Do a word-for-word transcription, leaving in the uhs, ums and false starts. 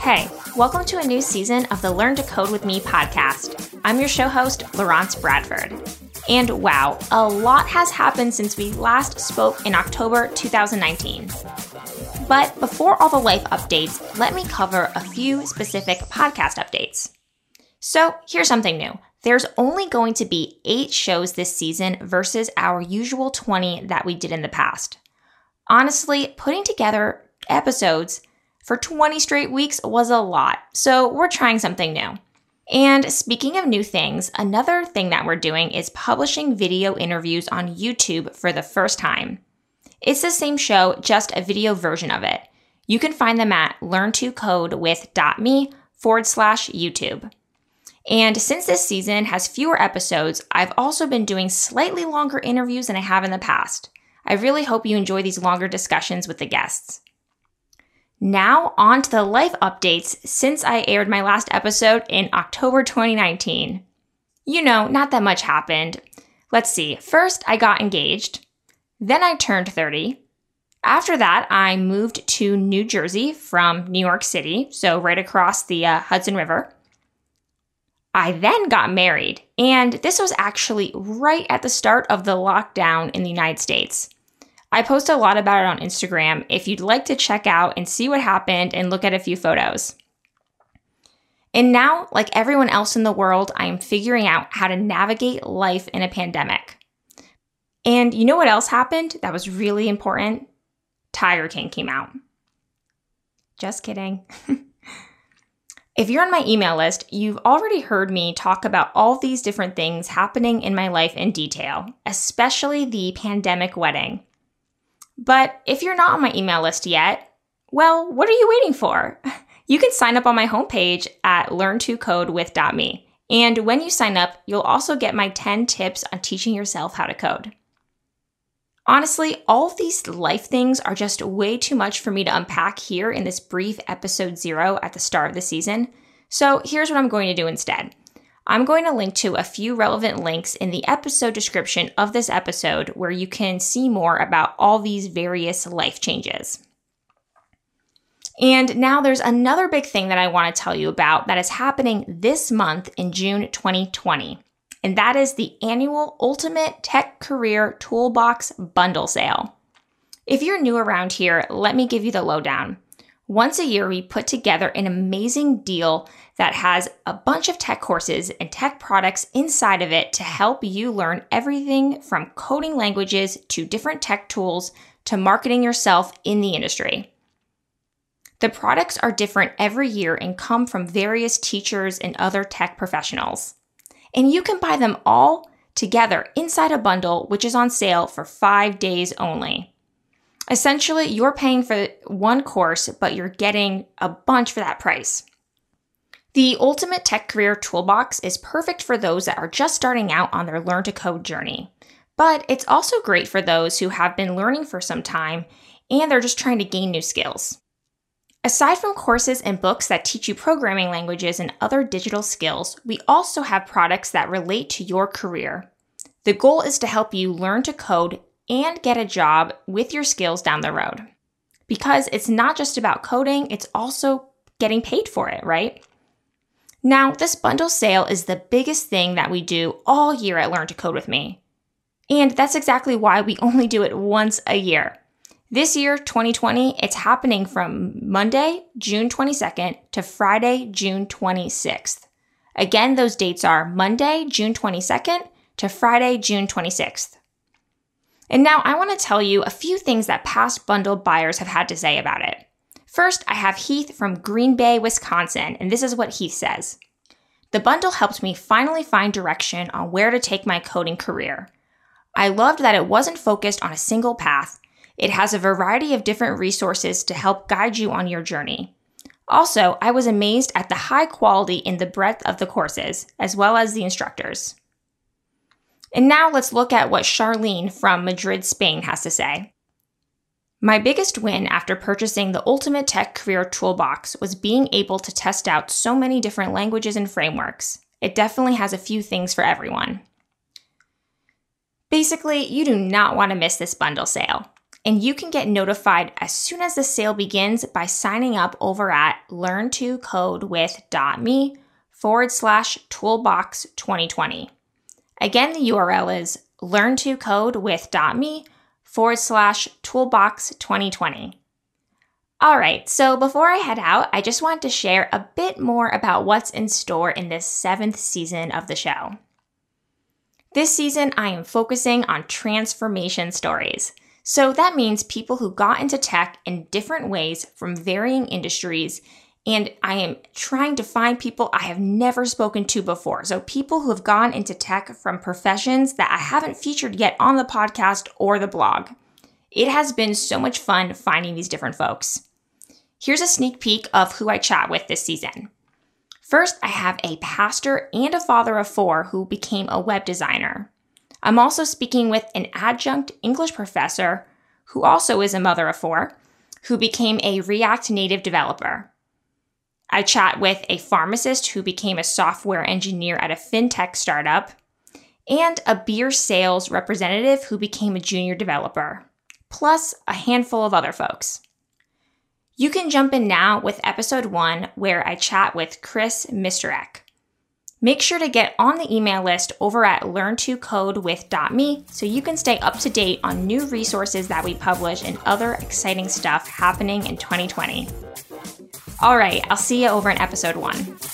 Hey, welcome to a new season of the Learn to Code with Me podcast. I'm your show host, Laurence Bradford. And wow, a lot has happened since we last spoke in October two thousand nineteen. But before all the life updates, let me cover a few specific podcast updates. So here's something new. There's only going to be eight shows this season versus our usual twenty that we did in the past. Honestly, putting together episodes for twenty straight weeks was a lot, so we're trying something new. And speaking of new things, another thing that we're doing is publishing video interviews on YouTube for the first time. It's the same show, just a video version of it. You can find them at learntocodewith.me forward slash YouTube. And since this season has fewer episodes, I've also been doing slightly longer interviews than I have in the past. I really hope you enjoy these longer discussions with the guests. Now, on to the life updates since I aired my last episode in October twenty nineteen. You know, not that much happened. Let's see. First, I got engaged. Then I turned thirty. After that, I moved to New Jersey from New York City, so right across the uh, Hudson River. I then got married, and this was actually right at the start of the lockdown in the United States. I post a lot about it on Instagram if you'd like to check out and see what happened and look at a few photos. And now, like everyone else in the world, I am figuring out how to navigate life in a pandemic. And you know what else happened that was really important? Tiger King came out. Just kidding. If you're on my email list, you've already heard me talk about all these different things happening in my life in detail, especially the pandemic wedding. But if you're not on my email list yet, well, what are you waiting for? You can sign up on my homepage at learn to code with dot me. And when you sign up, you'll also get my ten tips on teaching yourself how to code. Honestly, all of these life things are just way too much for me to unpack here in this brief episode zero at the start of the season. So here's what I'm going to do instead. I'm going to link to a few relevant links in the episode description of this episode where you can see more about all these various life changes. And now there's another big thing that I want to tell you about that is happening this month in June twenty twenty. And that is the annual Ultimate Tech Career Toolbox Bundle Sale. If you're new around here, let me give you the lowdown. Once a year, we put together an amazing deal that has a bunch of tech courses and tech products inside of it to help you learn everything from coding languages to different tech tools to marketing yourself in the industry. The products are different every year and come from various teachers and other tech professionals. And you can buy them all together inside a bundle, which is on sale for five days only. Essentially, you're paying for one course, but you're getting a bunch for that price. The Ultimate Tech Career Toolbox is perfect for those that are just starting out on their Learn to Code journey. But it's also great for those who have been learning for some time and they're just trying to gain new skills. Aside from courses and books that teach you programming languages and other digital skills, we also have products that relate to your career. The goal is to help you learn to code and get a job with your skills down the road. Because it's not just about coding, it's also getting paid for it, right? Now, this bundle sale is the biggest thing that we do all year at Learn to Code with Me. And that's exactly why we only do it once a year. This year, twenty twenty, it's happening from Monday, June twenty-second to Friday, June twenty-sixth. Again, those dates are Monday, June twenty-second to Friday, June twenty-sixth. And now I want to tell you a few things that past bundle buyers have had to say about it. First, I have Heath from Green Bay, Wisconsin, and this is what Heath says. The bundle helped me finally find direction on where to take my coding career. I loved that it wasn't focused on a single path. It has a variety of different resources to help guide you on your journey. Also, I was amazed at the high quality in the breadth of the courses, as well as the instructors. And now let's look at what Charlene from Madrid, Spain has to say. My biggest win after purchasing the Ultimate Tech Career Toolbox was being able to test out so many different languages and frameworks. It definitely has a few things for everyone. Basically, you do not want to miss this bundle sale. and you can get notified as soon as the sale begins by signing up over at learntocodewith.me forward slash toolbox 2020. Again, the U R L is learntocodewith.me forward slash toolbox 2020. All right, so before I head out, I just want to share a bit more about what's in store in this seventh season of the show. This season, I am focusing on transformation stories. So that means people who got into tech in different ways from varying industries, and I am trying to find people I have never spoken to before. So people who have gone into tech from professions that I haven't featured yet on the podcast or the blog. It has been so much fun finding these different folks. Here's a sneak peek of who I chat with this season. First, I have a pastor and a father of four who became a web designer. I'm also speaking with an adjunct English professor who also is a mother of four, who became a React Native developer. I chat with a pharmacist who became a software engineer at a fintech startup, and a beer sales representative who became a junior developer, plus a handful of other folks. You can jump in now with episode one, where I chat with Chris Misterek. Make sure to get on the email list over at learntocodewith.me so you can stay up to date on new resources that we publish and other exciting stuff happening in twenty twenty. All right, I'll see you over in episode one.